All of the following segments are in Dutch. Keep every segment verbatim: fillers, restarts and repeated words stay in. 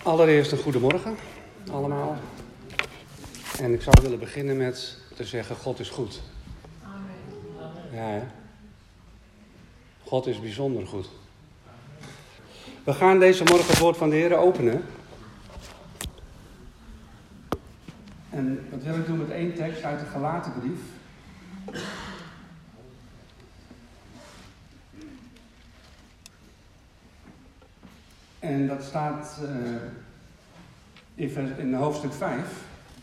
Allereerst een goedemorgen allemaal. En ik zou willen beginnen met te zeggen, God is goed. Ja, hè? God is bijzonder goed. We gaan deze morgen het woord van de Heer openen. En dat wil ik doen met één tekst uit de Galatenbrief. En dat staat uh, in, vers, in hoofdstuk vijf.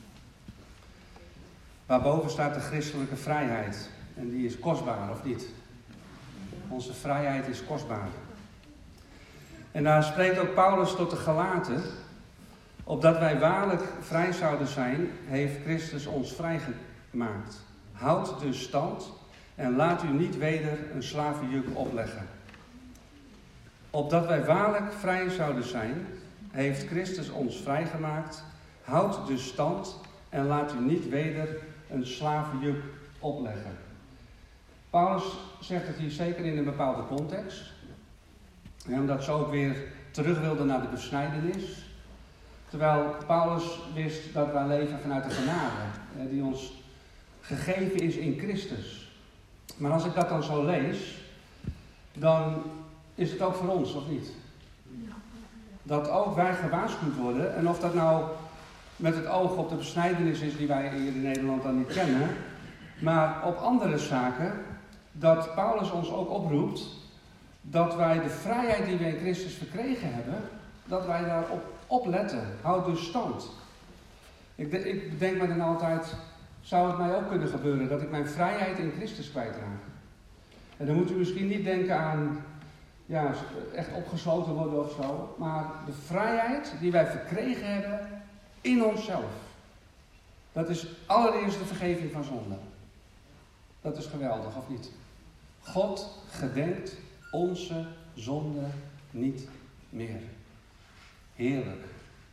Waarboven staat de christelijke vrijheid. En die is kostbaar, of niet? Onze vrijheid is kostbaar. En daar spreekt ook Paulus tot de Galaten. Opdat wij waarlijk vrij zouden zijn, heeft Christus ons vrijgemaakt. Houd dus stand en laat u niet weder een slavenjuk opleggen. Opdat wij waarlijk vrij zouden zijn, heeft Christus ons vrijgemaakt. Houd dus stand en laat u niet weder een slavenjuk opleggen. Paulus zegt het hier zeker in een bepaalde context. En omdat ze ook weer terug wilden naar de besnijdenis. Terwijl Paulus wist dat wij leven vanuit de genade, die ons gegeven is in Christus. Maar als ik dat dan zo lees, dan is het ook voor ons, of niet? Dat ook wij gewaarschuwd worden. En of dat nou met het oog op de besnijdenis is die wij hier in Nederland dan niet kennen. Maar op andere zaken, dat Paulus ons ook oproept dat wij de vrijheid die we in Christus verkregen hebben, dat wij daarop opletten. Houd dus stand. Ik, de, ik bedenk me dan altijd, zou het mij ook kunnen gebeuren dat ik mijn vrijheid in Christus kwijtraak? En dan moet u misschien niet denken aan ja, echt opgesloten worden of zo. Maar de vrijheid die wij verkregen hebben in onszelf. Dat is allereerst de vergeving van zonde. Dat is geweldig, of niet? God gedenkt onze zonde niet meer. Heerlijk.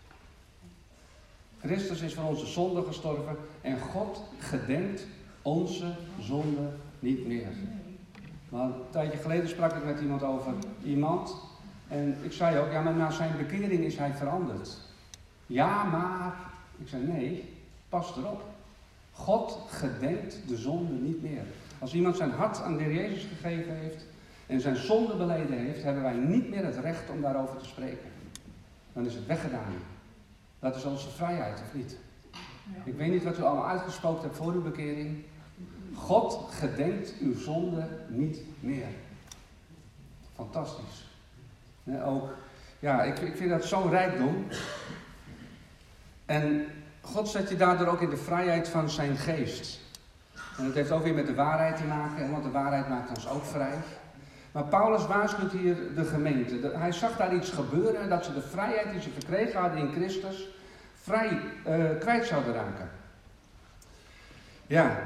Christus is voor onze zonde gestorven en God gedenkt onze zonde niet meer. Maar een tijdje geleden sprak ik met iemand over iemand. En ik zei ook, ja, maar na zijn bekering is hij veranderd. Ja, maar... Ik zei, nee, pas erop. God gedenkt de zonde niet meer. Als iemand zijn hart aan de Heer Jezus gegeven heeft en zijn zonde beleden heeft, hebben wij niet meer het recht om daarover te spreken. Dan is het weggedaan. Dat is onze vrijheid, of niet? Ik weet niet wat u allemaal uitgesproken hebt voor uw bekering. God gedenkt uw zonde niet meer. Fantastisch. Nee, ook, ja, ik, ik vind dat zo'n rijkdom. En God zet je daardoor ook in de vrijheid van zijn geest. En dat heeft ook weer met de waarheid te maken, want de waarheid maakt ons ook vrij. Maar Paulus waarschuwt hier de gemeente. Hij zag daar iets gebeuren, dat ze de vrijheid die ze verkregen hadden in Christus vrij uh, kwijt zouden raken. Ja.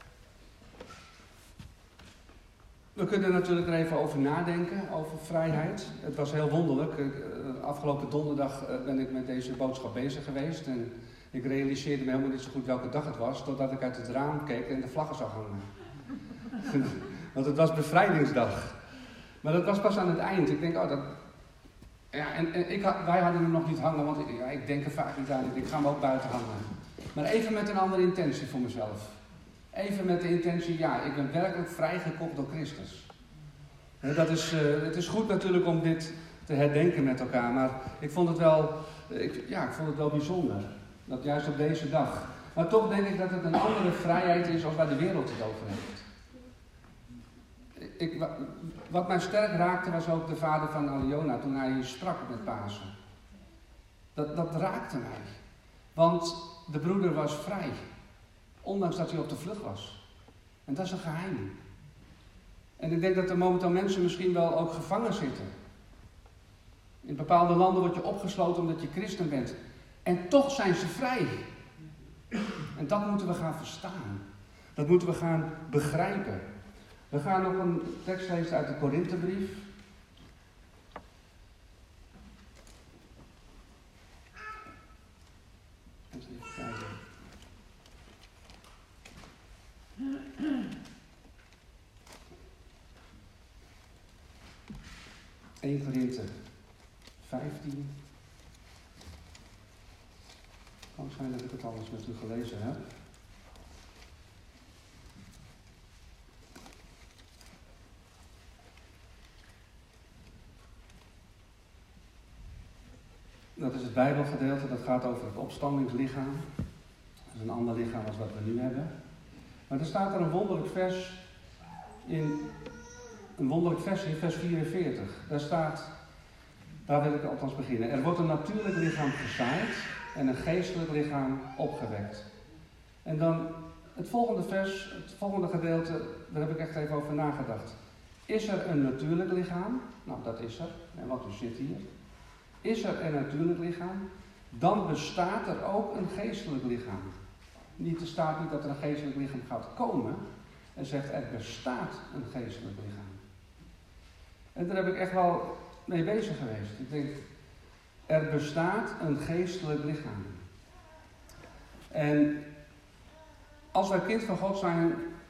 We kunnen natuurlijk er even over nadenken, over vrijheid. Het was heel wonderlijk. Afgelopen donderdag ben ik met deze boodschap bezig geweest. En ik realiseerde me helemaal niet zo goed welke dag het was, totdat ik uit het raam keek en de vlaggen zag hangen. Want het was bevrijdingsdag. Maar dat was pas aan het eind. Ik denk, oh, dat... Ja, en, en ik had, wij hadden hem nog niet hangen, want ik, ja, ik denk er vaak niet aan. Ik ga hem ook buiten hangen. Maar even met een andere intentie voor mezelf. Even met de intentie, ja, ik ben werkelijk vrijgekocht door Christus. Dat is, uh, het is goed natuurlijk om dit te herdenken met elkaar, maar ik vond het wel, ik, ja, ik vond het wel bijzonder. Dat juist op deze dag. Maar toch denk ik dat het een andere vrijheid is als waar de wereld het over heeft. Ik, wat mij sterk raakte was ook de vader van Aliona toen hij sprak met Pasen. Dat, dat raakte mij. Want de broeder was vrij. Ondanks dat hij op de vlucht was. En dat is een geheim. En ik denk dat er momenteel mensen misschien wel ook gevangen zitten. In bepaalde landen word je opgesloten omdat je christen bent. En toch zijn ze vrij. En dat moeten we gaan verstaan. Dat moeten we gaan begrijpen. We gaan nog een tekst lezen uit de Korinthebrief. Even kijken. eerste Korinthe vijftien. kan zijn dat ik het alles met u gelezen heb. Dat is het Bijbelgedeelte, dat gaat over het opstandingslichaam. Dat is een ander lichaam als wat we nu hebben. Maar er staat er een wonderlijk vers in, een wonderlijk vers in vers vierenveertig. Daar staat, daar wil ik althans beginnen. Er wordt een natuurlijk lichaam gezaaid en een geestelijk lichaam opgewekt. En dan het volgende vers, het volgende gedeelte, daar heb ik echt even over nagedacht. Is er een natuurlijk lichaam? Nou, dat is er, en want u zit hier. Is er een natuurlijk lichaam? Dan bestaat er ook een geestelijk lichaam. Niet, er staat niet dat er een geestelijk lichaam gaat komen. Er zegt er bestaat een geestelijk lichaam. En daar heb ik echt wel mee bezig geweest. Ik denk, er bestaat een geestelijk lichaam. En als wij kind van God zijn,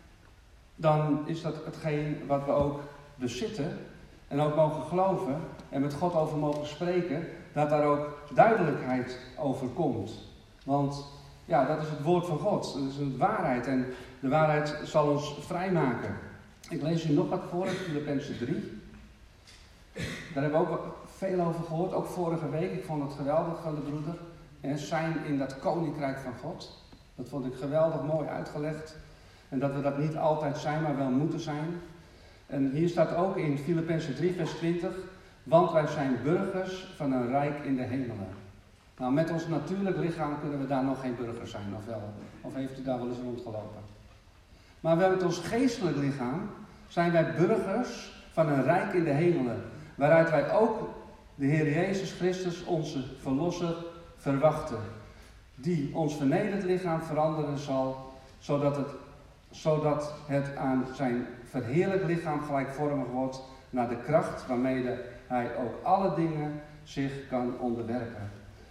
dan is dat hetgeen wat we ook bezitten. En ook mogen geloven en met God over mogen spreken, dat daar ook duidelijkheid over komt. Want ja, dat is het woord van God. Dat is een waarheid en de waarheid zal ons vrijmaken. Ik lees u nog wat voor uit Filippenzen drie. Daar hebben we ook veel over gehoord, ook vorige week. Ik vond het geweldig van de broeder. En zijn in dat koninkrijk van God. Dat vond ik geweldig mooi uitgelegd. En dat we dat niet altijd zijn, maar wel moeten zijn. En hier staat ook in Filippenzen drie vers twintig. Want wij zijn burgers van een rijk in de hemelen. Nou, met ons natuurlijk lichaam kunnen we daar nog geen burgers zijn, of wel? Of heeft u daar wel eens rondgelopen? Maar met ons geestelijk lichaam zijn wij burgers van een rijk in de hemelen. Waaruit wij ook de Heer Jezus Christus, onze Verlosser, verwachten. Die ons vernederd lichaam veranderen zal, zodat het, zodat het aan zijn verheerlijk lichaam gelijkvormig wordt, naar de kracht waarmee hij ook alle dingen zich kan onderwerpen.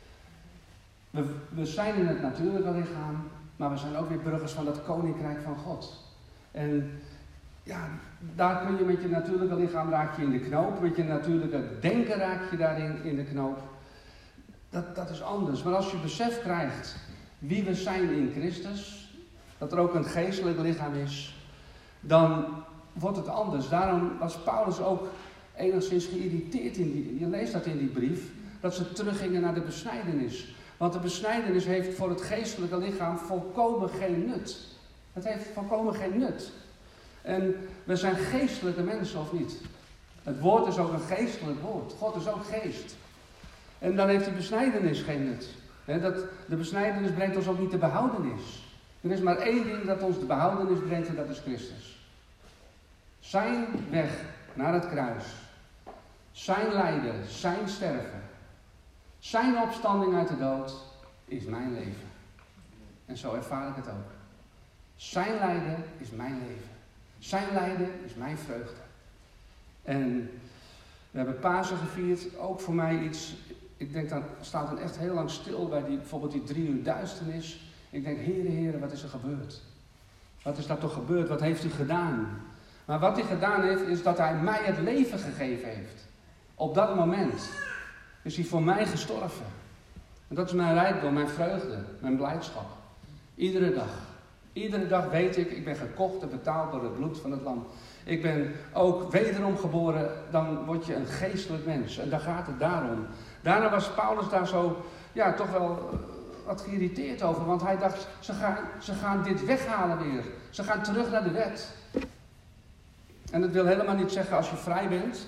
We, we zijn in het natuurlijke lichaam, maar we zijn ook weer burgers van het koninkrijk van God. En ja, daar kun je met je natuurlijke lichaam raak je in de knoop, met je natuurlijke denken raak je daarin in de knoop. Dat, dat is anders. Maar als je besef krijgt wie we zijn in Christus, dat er ook een geestelijk lichaam is, dan wordt het anders. Daarom was Paulus ook enigszins geïrriteerd in die, je leest dat in die brief, dat ze teruggingen naar de besnijdenis. Want de besnijdenis heeft voor het geestelijke lichaam volkomen geen nut. Het heeft volkomen geen nut. En we zijn geestelijke mensen, of niet? Het woord is ook een geestelijk woord. God is ook geest. En dan heeft die besnijdenis geen nut. He, dat, de besnijdenis brengt ons ook niet de behoudenis. Er is maar één ding dat ons de behoudenis brengt en dat is Christus. Zijn weg naar het kruis. Zijn lijden, zijn sterven. Zijn opstanding uit de dood is mijn leven. En zo ervaar ik het ook. Zijn lijden is mijn leven. Zijn lijden is mijn vreugde. En we hebben Pasen gevierd, ook voor mij iets. Ik denk, dan staat dan echt heel lang stil bij die, bijvoorbeeld die drie uur duisternis. Ik denk, Heere, Heere, wat is er gebeurd? Wat is daar toch gebeurd? Wat heeft u gedaan? Maar wat hij gedaan heeft, is dat hij mij het leven gegeven heeft. Op dat moment is hij voor mij gestorven. En dat is mijn rijkdom, mijn vreugde, mijn blijdschap. Iedere dag. Iedere dag weet ik, ik ben gekocht en betaald door het bloed van het lam. Ik ben ook wederom geboren, dan word je een geestelijk mens. En daar gaat het daarom. Daarna was Paulus daar zo, ja, toch wel uh, wat geïrriteerd over. Want hij dacht, ze gaan, ze gaan dit weghalen weer. Ze gaan terug naar de wet. En dat wil helemaal niet zeggen als je vrij bent.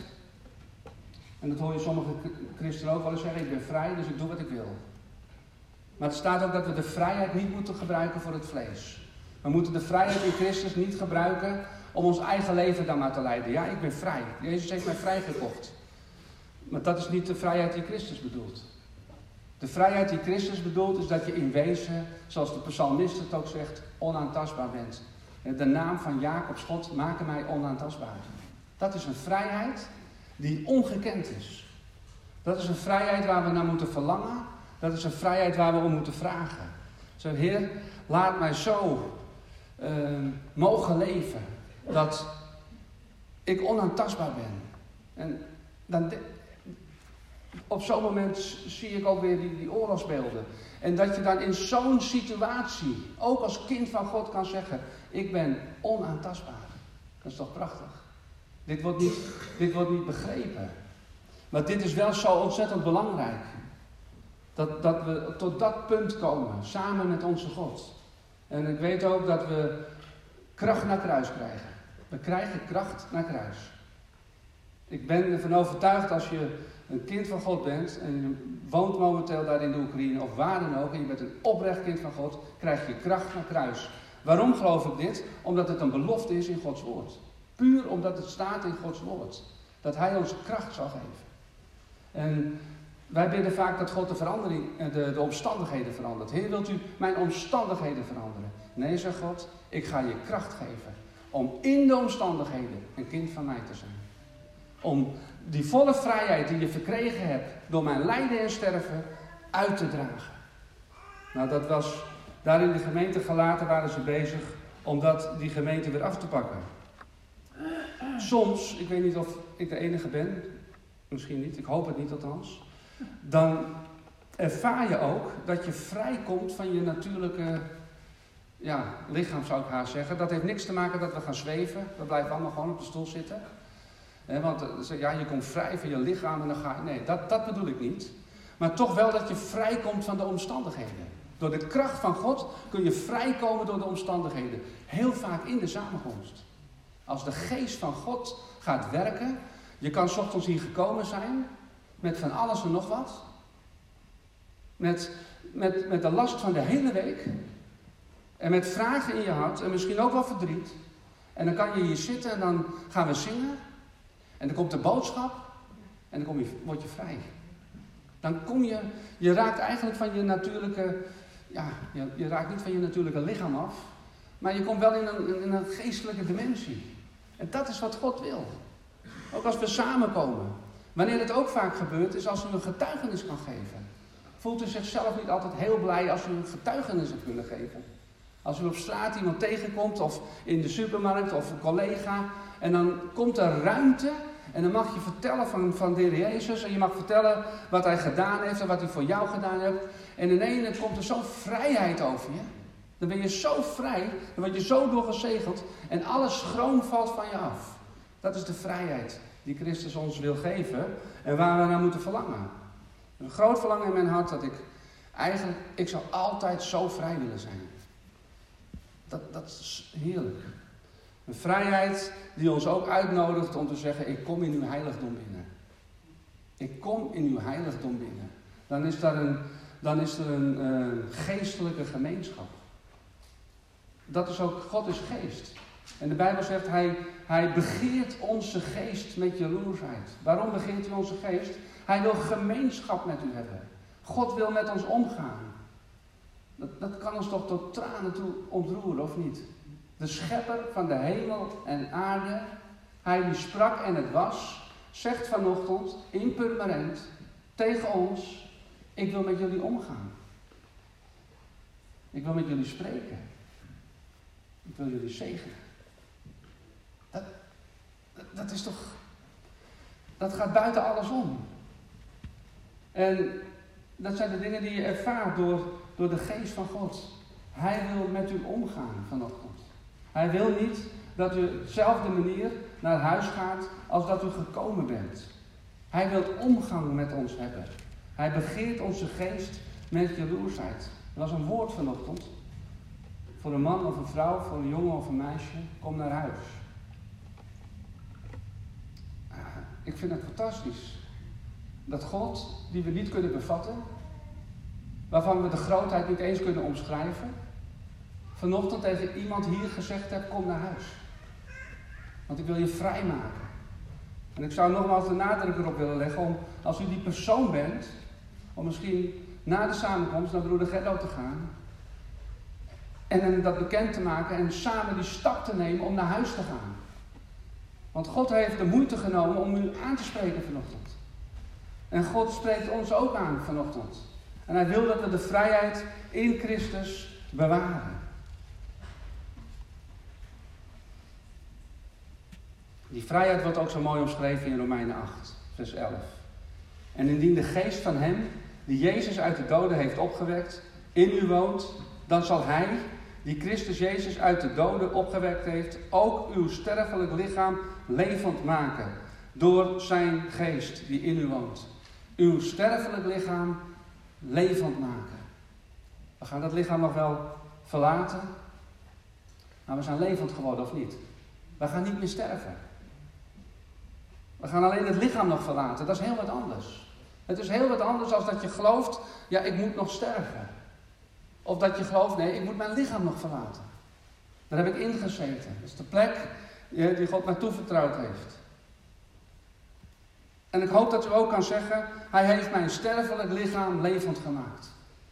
En dat hoor je sommige christenen ook wel eens zeggen, ik ben vrij, dus ik doe wat ik wil. Maar het staat ook dat we de vrijheid niet moeten gebruiken voor het vlees. We moeten de vrijheid in Christus niet gebruiken om ons eigen leven dan maar te leiden. Ja, ik ben vrij. Jezus heeft mij vrijgekocht. Maar dat is niet de vrijheid die Christus bedoelt. De vrijheid die Christus bedoelt is dat je in wezen, zoals de psalmist het ook zegt, onaantastbaar bent. De naam van Jacobs God maken mij onaantastbaar. Dat is een vrijheid die ongekend is. Dat is een vrijheid waar we naar moeten verlangen. Dat is een vrijheid waar we om moeten vragen. Zo, Heer, laat mij zo uh, mogen leven dat ik onaantastbaar ben. En dan, op zo'n moment zie ik ook weer die, die oorlogsbeelden. En dat je dan in zo'n situatie, ook als kind van God, kan zeggen, ik ben onaantastbaar. Dat is toch prachtig? Dit wordt niet, dit wordt niet begrepen. Maar dit is wel zo ontzettend belangrijk. Dat, dat we tot dat punt komen, samen met onze God. En ik weet ook dat we kracht naar kruis krijgen. We krijgen kracht naar kruis. Ik ben ervan overtuigd, als je een kind van God bent en je woont momenteel daar in de Oekraïne of waar dan ook en je bent een oprecht kind van God, krijg je kracht naar kruis. Waarom geloof ik dit? Omdat het een belofte is in Gods woord. Puur omdat het staat in Gods woord. Dat Hij ons kracht zal geven. En wij bidden vaak dat God de verandering, de, de omstandigheden verandert. Heer, wilt u mijn omstandigheden veranderen? Nee, zegt God, ik ga je kracht geven om in de omstandigheden een kind van mij te zijn. Om die volle vrijheid die je verkregen hebt door mijn lijden en sterven uit te dragen. Nou, dat was daar in de gemeente Galaten waren ze bezig om dat, die gemeente weer af te pakken. Soms, ik weet niet of ik de enige ben, misschien niet, ik hoop het niet althans, dan ervaar je ook dat je vrijkomt van je natuurlijke ja, lichaam, zou ik haast zeggen. Dat heeft niks te maken dat we gaan zweven, we blijven allemaal gewoon op de stoel zitten. He, want ja, je komt vrij van je lichaam en dan ga je... Nee, dat, dat bedoel ik niet. Maar toch wel dat je vrijkomt van de omstandigheden. Door de kracht van God kun je vrijkomen door de omstandigheden. Heel vaak in de samenkomst. Als de geest van God gaat werken. Je kan 's ochtends hier gekomen zijn. Met van alles en nog wat. Met, met, met de last van de hele week. En met vragen in je hart. En misschien ook wel verdriet. En dan kan je hier zitten en dan gaan we zingen. En dan komt de boodschap. En dan kom je, word je vrij. Dan kom je, je raakt eigenlijk van je natuurlijke, ja, je, je raakt niet van je natuurlijke lichaam af. Maar je komt wel in een, in een geestelijke dimensie. En dat is wat God wil. Ook als we samenkomen. Wanneer het ook vaak gebeurt, is als u een getuigenis kan geven. Voelt u zichzelf niet altijd heel blij als u een getuigenis hebt kunnen geven? Als u op straat iemand tegenkomt, of in de supermarkt, of een collega. En dan komt er ruimte. En dan mag je vertellen van, van de Heer Jezus. En je mag vertellen wat Hij gedaan heeft en wat Hij voor jou gedaan heeft. En ineens komt er zo'n vrijheid over je. Dan ben je zo vrij. Dan word je zo doorgezegeld. En alle schroom valt van je af. Dat is de vrijheid die Christus ons wil geven. En waar we naar moeten verlangen. Een groot verlangen in mijn hart dat ik eigenlijk... Ik zou altijd zo vrij willen zijn. Dat, dat is heerlijk. Een vrijheid die ons ook uitnodigt om te zeggen, ik kom in uw heiligdom binnen. Ik kom in uw heiligdom binnen. Dan is, daar een, dan is er een uh, geestelijke gemeenschap. Dat is ook, God is geest. En de Bijbel zegt, hij, hij begeert onze geest met jaloersheid. Waarom begeert hij onze geest? Hij wil gemeenschap met u hebben. God wil met ons omgaan. Dat, dat kan ons toch tot tranen toe ontroeren, of niet? De schepper van de hemel en aarde, hij die sprak en het was, zegt vanochtend in Purmerend tegen ons, ik wil met jullie omgaan. Ik wil met jullie spreken. Ik wil jullie zegenen. Dat, dat, dat is toch, dat gaat buiten alles om. En dat zijn de dingen die je ervaart door, door de geest van God. Hij wil met u omgaan vanochtend. Hij wil niet dat u op dezelfde manier naar huis gaat als dat u gekomen bent. Hij wil omgang met ons hebben. Hij begeert onze geest met jaloersheid. Er was een woord vanochtend. Voor een man of een vrouw, voor een jongen of een meisje. Kom naar huis. Uh, ik vind het fantastisch. Dat God, die we niet kunnen bevatten. Waarvan we de grootheid niet eens kunnen omschrijven. Vanochtend tegen iemand hier gezegd heb, kom naar huis. Want ik wil je vrijmaken. En ik zou nogmaals de nadruk erop willen leggen om, als u die persoon bent, om misschien na de samenkomst naar broeder Gerdo te gaan. En hem dat bekend te maken en samen die stap te nemen om naar huis te gaan. Want God heeft de moeite genomen om u aan te spreken vanochtend. En God spreekt ons ook aan vanochtend. En hij wil dat we de vrijheid in Christus bewaren. Die vrijheid wordt ook zo mooi omschreven in Romeinen acht, vers elf. En indien de geest van hem, die Jezus uit de doden heeft opgewekt, in u woont, dan zal hij, die Christus Jezus uit de doden opgewekt heeft, ook uw sterfelijk lichaam levend maken. Door zijn geest die in u woont. Uw sterfelijk lichaam levend maken. We gaan dat lichaam nog wel verlaten. Maar we zijn levend geworden of niet? We gaan niet meer sterven. We gaan alleen het lichaam nog verlaten. Dat is heel wat anders. Het is heel wat anders als dat je gelooft, ja, ik moet nog sterven. Of dat je gelooft, nee, ik moet mijn lichaam nog verlaten. Daar heb ik ingezeten. Dat is de plek die God mij toevertrouwd heeft. En ik hoop dat u ook kan zeggen, hij heeft mijn sterfelijk lichaam levend gemaakt.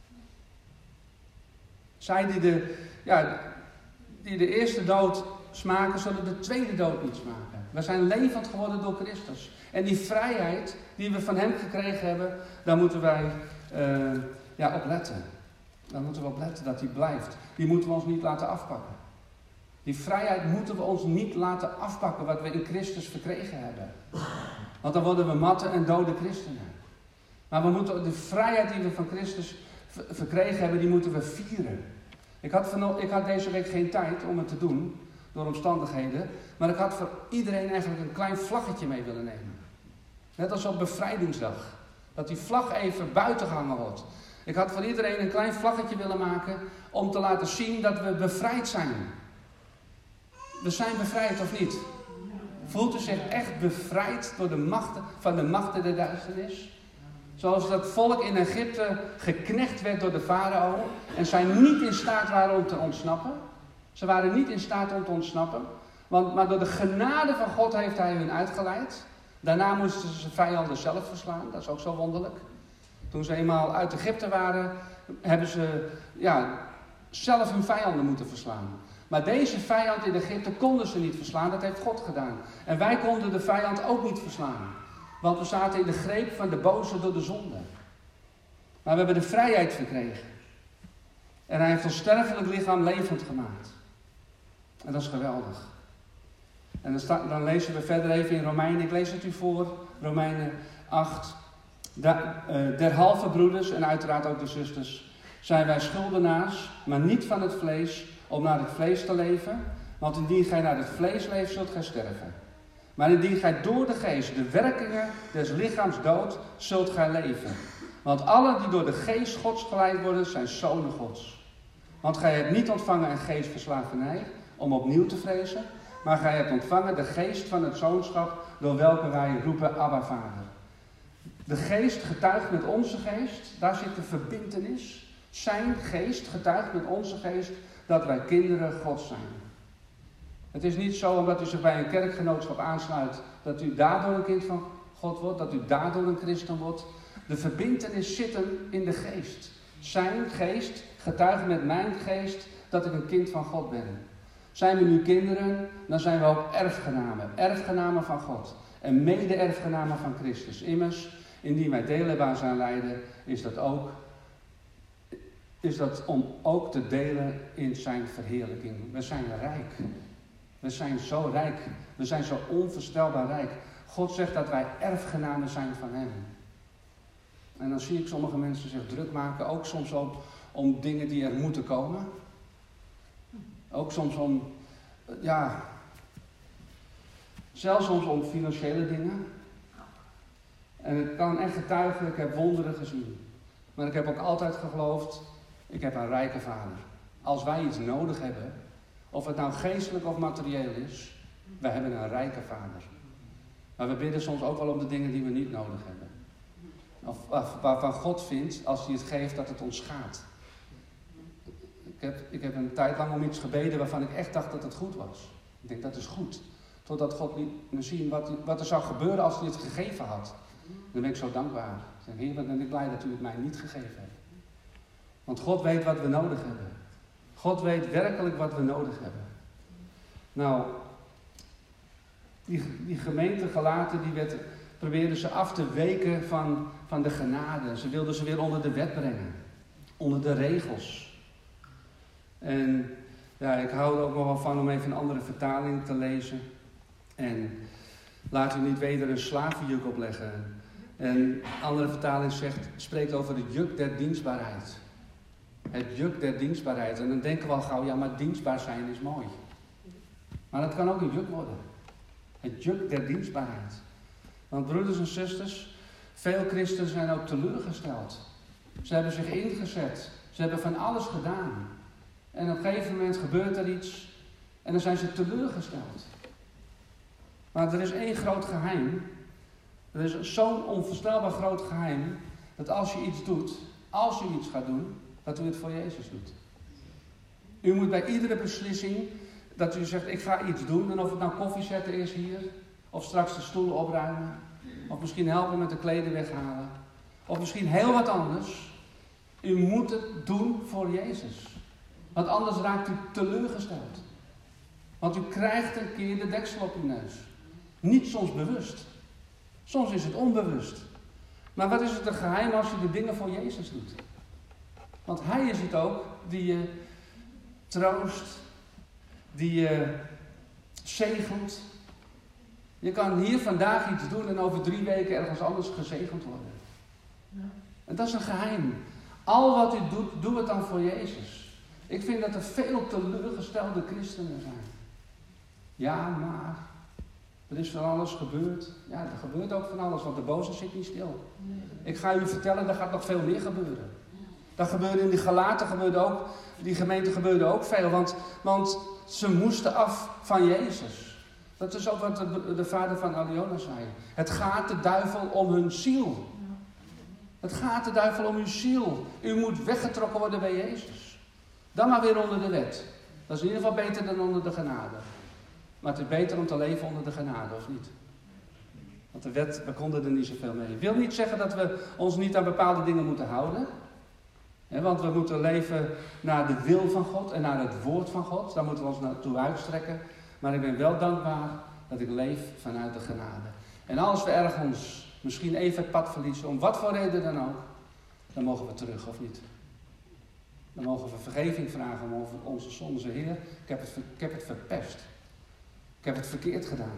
Zij die de, ja, die de eerste dood smaken, zullen de tweede dood niet smaken. We zijn levend geworden door Christus. En die vrijheid die we van hem gekregen hebben, daar moeten wij uh, ja, op letten. Daar moeten we op letten dat die blijft. Die moeten we ons niet laten afpakken. Die vrijheid moeten we ons niet laten afpakken wat we in Christus verkregen hebben. Want dan worden we matte en dode christenen. Maar we moeten de vrijheid die we van Christus v- verkregen hebben, die moeten we vieren. Ik had, van, ik had deze week geen tijd om het te doen, door omstandigheden. Maar ik had voor iedereen eigenlijk een klein vlaggetje mee willen nemen. Net als op bevrijdingsdag. Dat die vlag even buiten gehangen wordt. Ik had voor iedereen een klein vlaggetje willen maken om te laten zien dat we bevrijd zijn. We zijn bevrijd of niet? Voelt u zich echt bevrijd door de machten, van de machten der duisternis? Zoals dat volk in Egypte geknecht werd door de farao en zij niet in staat waren om te ontsnappen. Ze waren niet in staat om te ontsnappen, want, maar door de genade van God heeft hij hun uitgeleid. Daarna moesten ze vijanden zelf verslaan, dat is ook zo wonderlijk. Toen ze eenmaal uit Egypte waren, hebben ze ja, zelf hun vijanden moeten verslaan. Maar deze vijand in Egypte konden ze niet verslaan, dat heeft God gedaan. En wij konden de vijand ook niet verslaan. Want we zaten in de greep van de boze door de zonde. Maar we hebben de vrijheid verkregen. En hij heeft ons sterfelijk lichaam levend gemaakt. En dat is geweldig. En dan, sta, dan lezen we verder even in Romeinen, ik lees het u voor, Romeinen acht. Da, uh, derhalve broeders en uiteraard ook de zusters, zijn wij schuldenaars, maar niet van het vlees, om naar het vlees te leven. Want indien gij naar het vlees leeft, zult gij sterven. Maar indien gij door de geest de werkingen des lichaams doodt, zult gij leven. Want allen die door de geest Gods geleid worden, zijn zonen Gods. Want gij hebt niet ontvangen een geest van slavernij, om opnieuw te vrezen, maar gij hebt ontvangen de geest van het zoonschap, door welke wij roepen, Abba, Vader. De geest getuigt met onze geest, daar zit de verbintenis. Zijn geest getuigt met onze geest dat wij kinderen Gods zijn. Het is niet zo omdat u zich bij een kerkgenootschap aansluit, dat u daardoor een kind van God wordt, dat u daardoor een christen wordt. De verbintenis zit hem in de geest. Zijn geest getuigt met mijn geest dat ik een kind van God ben. Zijn we nu kinderen, dan zijn we ook erfgenamen. Erfgenamen van God. En mede-erfgenamen van Christus. Immers, indien wij deel hebben aan zijn lijden, is dat ook, is dat om ook te delen in zijn verheerlijking. We zijn rijk. We zijn zo rijk. We zijn zo onvoorstelbaar rijk. God zegt dat wij erfgenamen zijn van hem. En dan zie ik sommige mensen zich druk maken, ook soms om, om dingen die er moeten komen. Ook soms om, ja, zelfs soms om financiële dingen. En ik kan echt getuigen, ik heb wonderen gezien. Maar ik heb ook altijd geloofd, ik heb een rijke vader. Als wij iets nodig hebben, of het nou geestelijk of materieel is, wij hebben een rijke vader. Maar we bidden soms ook wel om de dingen die we niet nodig hebben. Of waarvan God vindt, als hij het geeft, dat het ons schaadt. Ik heb, ik heb een tijd lang om iets gebeden waarvan ik echt dacht dat het goed was. Ik denk, dat is goed. Totdat God liet me zien wat, wat er zou gebeuren als hij het gegeven had. Dan ben ik zo dankbaar. Ik zeg, Heer, wat ben ik blij dat u het mij niet gegeven hebt. Want God weet wat we nodig hebben. God weet werkelijk wat we nodig hebben. Nou, die, die gemeente Galaten, die werd, probeerden ze af te weken van, van de genade. Ze wilden ze weer onder de wet brengen. Onder de regels. En ja, ik hou er ook nog wel van om even een andere vertaling te lezen. En laten we niet weder een slavenjuk opleggen. En een andere vertaling zegt, spreekt over het juk der dienstbaarheid. Het juk der dienstbaarheid. En dan denken we al gauw, ja, maar dienstbaar zijn is mooi. Maar dat kan ook een juk worden. Het juk der dienstbaarheid. Want broeders en zusters, veel christenen zijn ook teleurgesteld. Ze hebben zich ingezet. Ze hebben van alles gedaan. En op een gegeven moment gebeurt er iets. En dan zijn ze teleurgesteld. Maar er is één groot geheim. Er is zo'n onvoorstelbaar groot geheim. Dat als je iets doet, als u iets gaat doen, dat u het voor Jezus doet. U moet bij iedere beslissing, dat u zegt, ik ga iets doen. En of het nou koffie zetten is hier. Of straks de stoelen opruimen. Of misschien helpen met de kleden weghalen. Of misschien heel wat anders. U moet het doen voor Jezus. Want anders raakt u teleurgesteld. Want u krijgt een keer de deksel op uw neus. Niet soms bewust. Soms is het onbewust. Maar wat is het een geheim als je de dingen voor Jezus doet? Want Hij is het ook die je troost. Die je zegent. Je kan hier vandaag iets doen en over drie weken ergens anders gezegend worden. Ja. En dat is een geheim. Al wat u doet, doe het dan voor Jezus. Ik vind dat er veel teleurgestelde christenen zijn. Ja, maar er is van alles gebeurd. Ja, er gebeurt ook van alles, want de boze zit niet stil. Ik ga u vertellen, er gaat nog veel meer gebeuren. Dat gebeurde in die Galaten, gebeurde ook, die gemeente gebeurde ook veel. Want, want ze moesten af van Jezus. Dat is ook wat de, de vader van Aliona zei. Het gaat de duivel om hun ziel. Het gaat de duivel om uw ziel. U moet weggetrokken worden bij Jezus. Dan maar weer onder de wet. Dat is in ieder geval beter dan onder de genade. Maar het is beter om te leven onder de genade, of niet? Want de wet, we konden er niet zoveel mee. Ik wil niet zeggen dat we ons niet aan bepaalde dingen moeten houden. He, want we moeten leven naar de wil van God en naar het woord van God. Daar moeten we ons naartoe uitstrekken. Maar ik ben wel dankbaar dat ik leef vanuit de genade. En als we ergens misschien even het pad verliezen, om wat voor reden dan ook, dan mogen we terug, of niet? Dan mogen we vergeving vragen over onze zonde. Heer, ik heb, het, ik heb het verpest. Ik heb het verkeerd gedaan.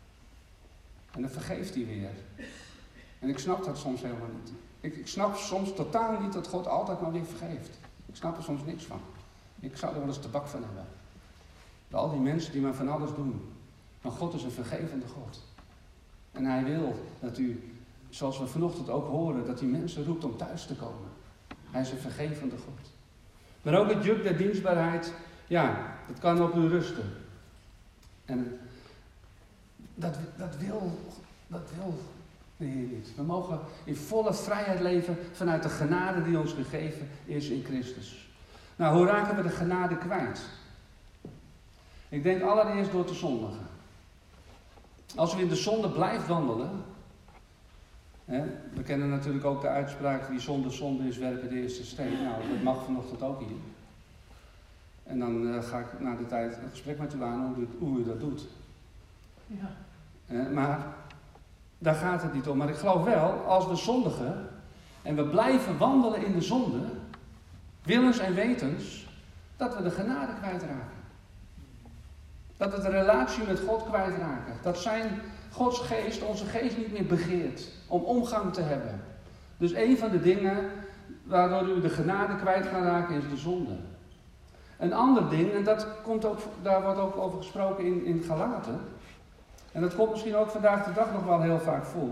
En dan vergeeft hij weer. En ik snap dat soms helemaal niet. Ik, ik snap soms totaal niet dat God altijd maar weer vergeeft. Ik snap er soms niks van. Ik zou er wel eens tabak van hebben. Al die mensen die maar van alles doen. Maar God is een vergevende God. En Hij wil dat u, zoals we vanochtend ook horen, dat hij mensen roept om thuis te komen. Hij is een vergevende God. Maar ook het juk der dienstbaarheid, ja, dat kan op u rusten. En dat, dat wil, dat wil de Heer niet. We mogen in volle vrijheid leven vanuit de genade die ons gegeven is in Christus. Nou, hoe raken we de genade kwijt? Ik denk allereerst door te zondigen. Als we in de zonde blijven wandelen. Hè, we kennen natuurlijk ook de uitspraak, wie zonder zonde is, werpen de eerste steen. Nou, dat mag vanochtend ook hier. En dan uh, ga ik na de tijd een gesprek met u aan hoe u, hoe u dat doet. Ja. Hè, maar daar gaat het niet om. Maar ik geloof wel, als we zondigen en we blijven wandelen in de zonde, willens en wetens, dat we de genade kwijtraken. Dat we de relatie met God kwijtraken. Dat zijn Gods geest, onze geest niet meer begeert om omgang te hebben. Dus een van de dingen waardoor u de genade kwijt gaat raken is de zonde. Een ander ding, en dat komt ook, daar wordt ook over gesproken in, in Galaten. En dat komt misschien ook vandaag de dag nog wel heel vaak voor.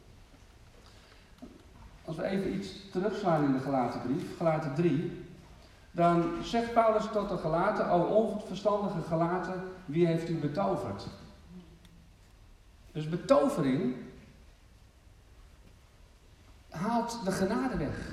Als we even iets terugslaan in de Galatenbrief, Galaten drie. Dan zegt Paulus tot de Galaten, o onverstandige Galaten, wie heeft u betoverd? Dus betovering haalt de genade weg.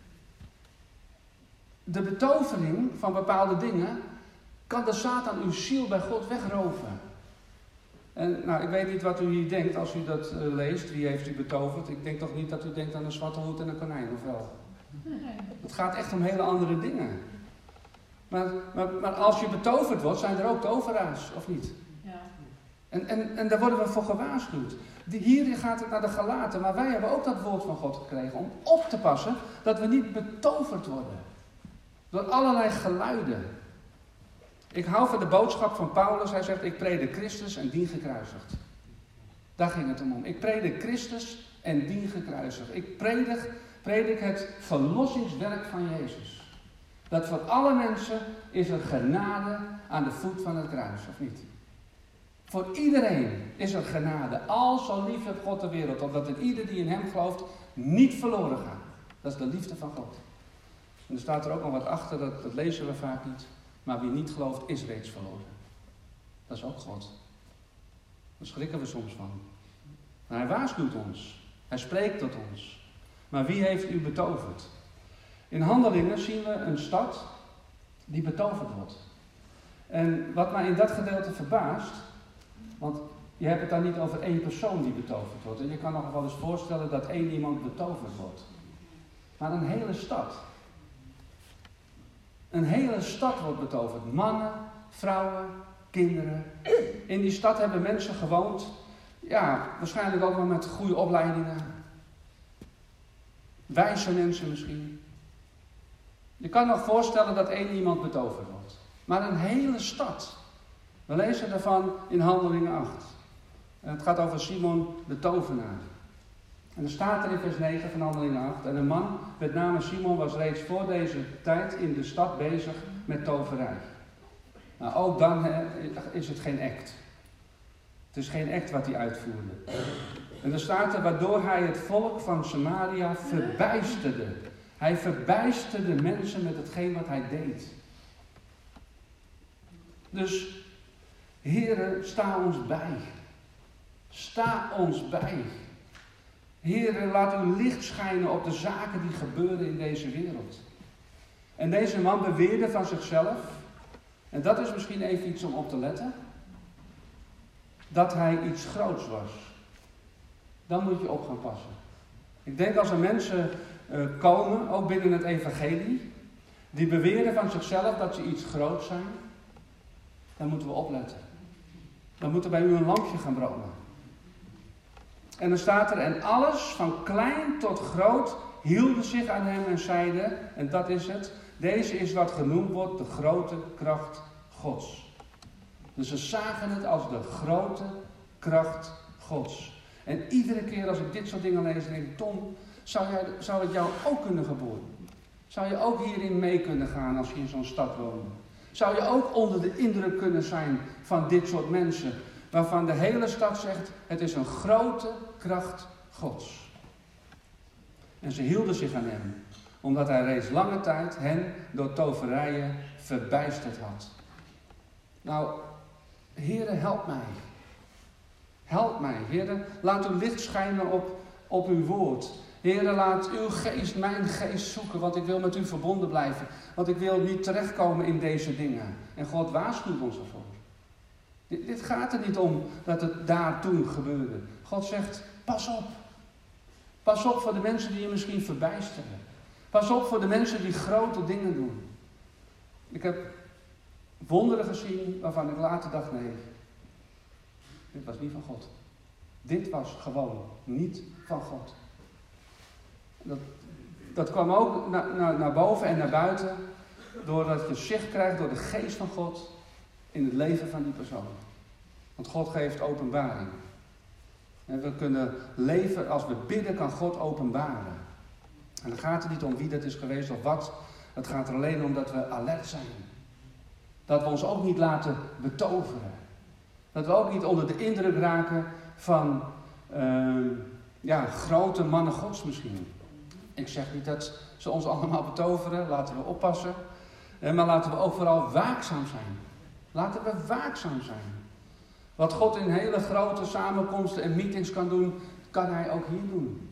De betovering van bepaalde dingen kan de Satan uw ziel bij God wegroven. En nou, ik weet niet wat u hier denkt als u dat uh, leest, wie heeft u betoverd? Ik denk toch niet dat u denkt aan een zwarte hoed en een konijn, of wel? Het gaat echt om hele andere dingen. Maar, maar, maar als je betoverd wordt, zijn er ook toveraars, of niet? Ja. En, en, en daar worden we voor gewaarschuwd. Die, hier gaat het naar de Galaten, maar wij hebben ook dat woord van God gekregen om op te passen dat we niet betoverd worden. Door allerlei geluiden. Ik hou van de boodschap van Paulus. Hij zegt, ik predik Christus en dien gekruisigd. Daar ging het hem om. Ik predik Christus en dien gekruisigd. Ik predik, predik het verlossingswerk van Jezus. Dat voor alle mensen is er genade aan de voet van het kruis, of niet? Voor iedereen is er genade. Al zo lief heeft God de wereld, opdat het ieder die in hem gelooft niet verloren gaat. Dat is de liefde van God. En er staat er ook nog wat achter, dat, dat lezen we vaak niet. Maar wie niet gelooft, is reeds verloren. Dat is ook God. Daar schrikken we soms van. Maar hij waarschuwt ons. Hij spreekt tot ons. Maar wie heeft u betoverd? In Handelingen zien we een stad die betoverd wordt. En wat mij in dat gedeelte verbaast, want je hebt het dan niet over één persoon die betoverd wordt. En je kan nog wel eens voorstellen dat één iemand betoverd wordt. Maar een hele stad. Een hele stad wordt betoverd. Mannen, vrouwen, kinderen. In die stad hebben mensen gewoond. Ja, waarschijnlijk ook wel met goede opleidingen. Wijze mensen misschien. Je kan nog voorstellen dat één iemand betoverd wordt. Maar een hele stad. We lezen daarvan in Handelingen acht. En het gaat over Simon de tovenaar. En er staat er in vers negen van Handelingen acht. En een man met name Simon was reeds voor deze tijd in de stad bezig met toverij. Nou, ook dan hè, is het geen act. Het is geen act wat hij uitvoerde. En er staat er, waardoor hij het volk van Samaria verbijsterde. Hij verbijsterde mensen met hetgeen wat hij deed. Dus, Heere, sta ons bij. Sta ons bij. Heere, laat uw licht schijnen op de zaken die gebeuren in deze wereld. En deze man beweerde van zichzelf, en dat is misschien even iets om op te letten, dat hij iets groots was. Dan moet je op gaan passen. Ik denk als er mensen uh, komen, ook binnen het evangelie, die beweren van zichzelf dat ze iets groots zijn, dan moeten we opletten. Dan moet er bij u een lampje gaan branden. En dan staat er, en alles van klein tot groot hielden zich aan hem en zeiden, en dat is het, deze is wat genoemd wordt de grote kracht Gods. Dus ze zagen het als de grote kracht Gods. En iedere keer als ik dit soort dingen lees, denk ik, Tom, zou, jij, zou het jou ook kunnen gebeuren? Zou je ook hierin mee kunnen gaan als je in zo'n stad woont? Zou je ook onder de indruk kunnen zijn van dit soort mensen, waarvan de hele stad zegt, het is een grote kracht Gods. En ze hielden zich aan hem, omdat hij reeds lange tijd hen door toverijen verbijsterd had. Nou, Heere, help mij. Help mij, Heere, laat uw licht schijnen op, op uw woord. Heere, laat uw geest mijn geest zoeken, want ik wil met u verbonden blijven. Want ik wil niet terechtkomen in deze dingen. En God waarschuwt ons ervoor. Dit, dit gaat er niet om dat het daar toen gebeurde. God zegt, pas op. Pas op voor de mensen die je misschien verbijsteren. Pas op voor de mensen die grote dingen doen. Ik heb wonderen gezien waarvan ik later dacht, nee, dit was niet van God. Dit was gewoon niet van God. Dat, dat kwam ook na, na, naar boven en naar buiten, doordat je zicht krijgt door de geest van God in het leven van die persoon. Want God geeft openbaring. En we kunnen leven, als we bidden, kan God openbaren. En dan gaat het niet om wie dat is geweest of wat. Het gaat er alleen om dat we alert zijn. Dat we ons ook niet laten betoveren. Dat we ook niet onder de indruk raken van uh, ja, grote mannen Gods misschien. Ik zeg niet dat ze ons allemaal betoveren, laten we oppassen. Maar laten we ook vooral waakzaam zijn. Laten we waakzaam zijn. Wat God in hele grote samenkomsten en meetings kan doen, kan hij ook hier doen.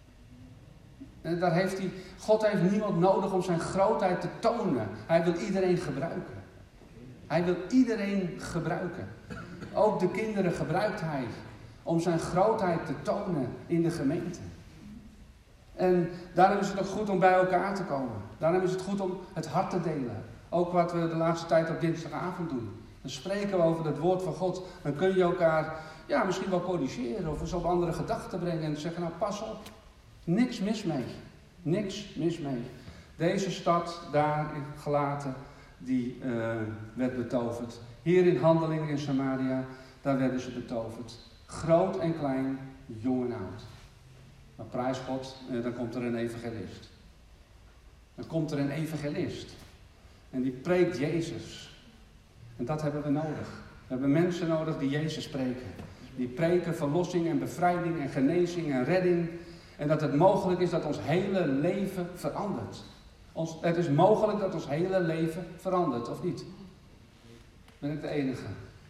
En daar heeft hij, God heeft niemand nodig om zijn grootheid te tonen. Hij wil iedereen gebruiken. Hij wil iedereen gebruiken. Ook de kinderen gebruikt hij om zijn grootheid te tonen in de gemeente. En daarom is het ook goed om bij elkaar te komen. Daarom is het goed om het hart te delen. Ook wat we de laatste tijd op dinsdagavond doen. Dan spreken we over het woord van God. Dan kun je elkaar ja, misschien wel corrigeren of eens op andere gedachten brengen. En zeggen, nou pas op. Niks mis mee. Niks mis mee. Deze stad daar gelaten, die uh, werd betoverd. Hier in Handelingen in Samaria, daar werden ze betoverd. Groot en klein, jong en oud. Maar prijs God, dan komt er een evangelist. Dan komt er een evangelist. En die preekt Jezus. En dat hebben we nodig. We hebben mensen nodig die Jezus spreken. Die preken verlossing en bevrijding en genezing en redding. En dat het mogelijk is dat ons hele leven verandert. Ons, het is mogelijk dat ons hele leven verandert, of niet? Ben ik de enige?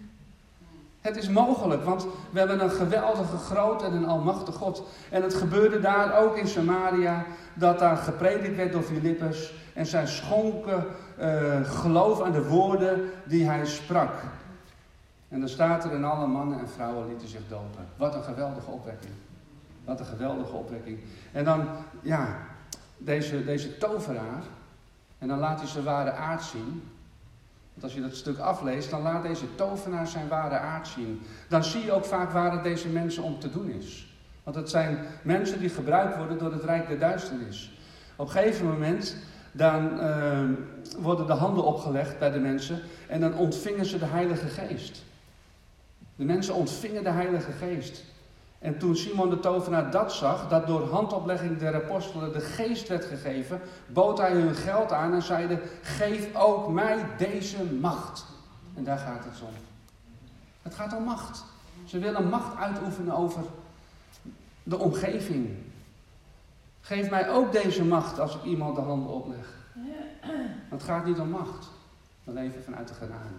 Het is mogelijk, want we hebben een geweldige, grote en een almachtige God. En het gebeurde daar ook in Samaria, dat daar gepredikt werd door Filippus. En zij schonken uh, geloof aan de woorden die hij sprak. En dan staat er en alle mannen en vrouwen lieten zich dopen. Wat een geweldige opwekking. Wat een geweldige opwekking. En dan, ja, deze, deze toveraar. En dan laat hij zijn ware aard zien. Want als je dat stuk afleest, dan laat deze tovenaar zijn ware aard zien. Dan zie je ook vaak waar het deze mensen om te doen is. Want het zijn mensen die gebruikt worden door het rijk der duisternis. Op een gegeven moment, dan uh, worden de handen opgelegd bij de mensen. En dan ontvingen ze de Heilige Geest. De mensen ontvingen de Heilige Geest. En toen Simon de tovenaar dat zag, dat door handoplegging der apostelen de geest werd gegeven, bood hij hun geld aan en zeide, geef ook mij deze macht. En daar gaat het om. Het gaat om macht. Ze willen macht uitoefenen over de omgeving. Geef mij ook deze macht als ik iemand de handen opleg. Het gaat niet om macht. We leven vanuit de genade.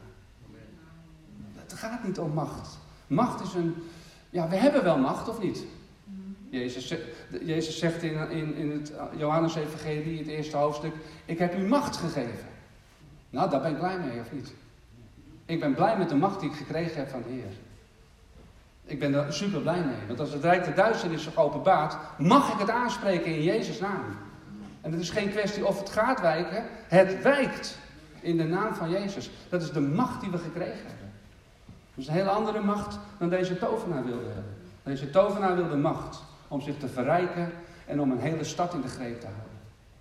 Het gaat niet om macht. Macht is een... Ja, we hebben wel macht, of niet? Jezus, Jezus zegt in, in, in het Johannes-evangelie, het eerste hoofdstuk, ik heb u macht gegeven. Nou, daar ben ik blij mee, of niet? Ik ben blij met de macht die ik gekregen heb van de Heer. Ik ben er super blij mee. Want als het rijk der duisternis zich openbaart, mag ik het aanspreken in Jezus' naam. En het is geen kwestie of het gaat wijken. Het wijkt in de naam van Jezus. Dat is de macht die we gekregen hebben. Dat is een hele andere macht dan deze tovenaar wilde hebben. Deze tovenaar wilde macht om zich te verrijken en om een hele stad in de greep te houden.